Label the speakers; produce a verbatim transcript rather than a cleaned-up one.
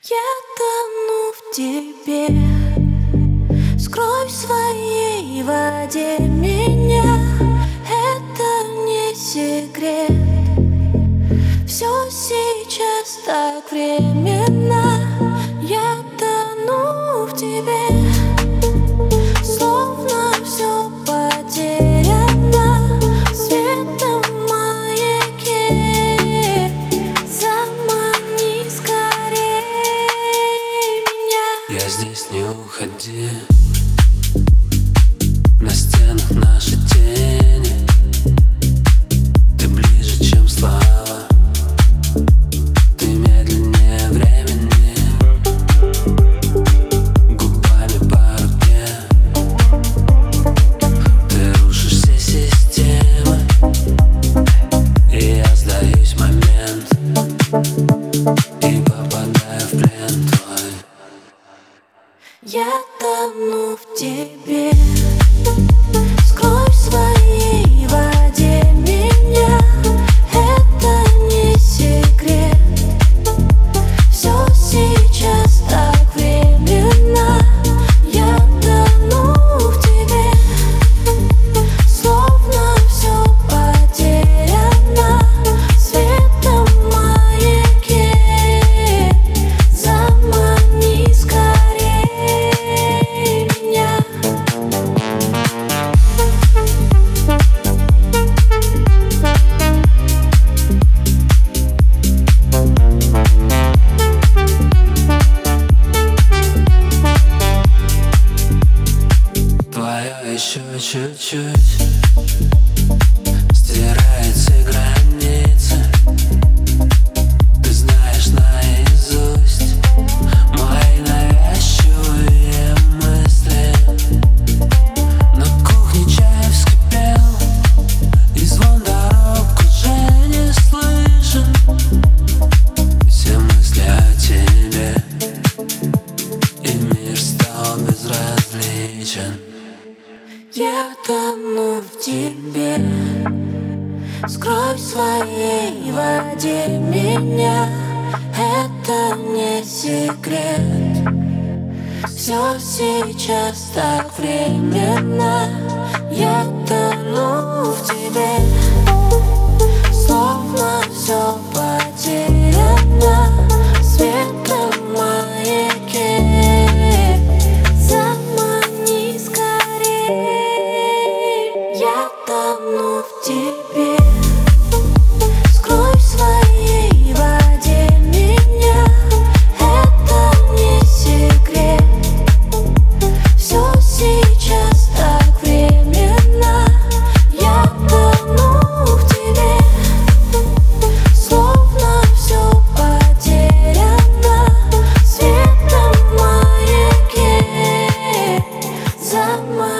Speaker 1: Я тону в тебе, скрой в своей воде меня. Это не секрет, все сейчас так временно. Я тону в тебе, словно все потеряно. В светом маяке замани скорей меня.
Speaker 2: Я здесь, не уходи. На стенах наши тени. Ты ближе, чем слава. Ты медленнее времени. Губами по руке. Ты рушишь все системы. И я сдаюсь в момент. И попадаю в плен твой.
Speaker 1: Я тону в тебе, скрой в своей воде меня. Это не секрет, все сейчас так временно. Я тону в тебе, словно все потеряно. В светом маяке замани скорей меня.
Speaker 2: Твое еще чуть-чуть стирает все границы. Ты знаешь наизусть мои навязчивые мысли. На кухне чай вскипел, и звон дорог уже не слышен. Все мысли о тебе, и мир стал безразличен.
Speaker 1: Я тону в тебе, скрой в своей воде меня. Это не секрет, все сейчас так временно. Я тону в тебе, словно все потеряно. В светом маяке замани скорей. Я тону в тебе, скрой в своей воде меня. Это не секрет, все сейчас так временно. Я тону в тебе, словно все потеряно. В светом маяке замани.